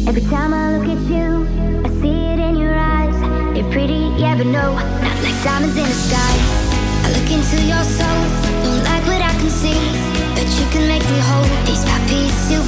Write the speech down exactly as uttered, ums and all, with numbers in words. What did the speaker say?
Every time I look at you, I see it in your eyes. You're pretty, yeah, but no, not like diamonds in the sky. I look into your soul, don't like what I can see, but you can make me whole. These my pieces,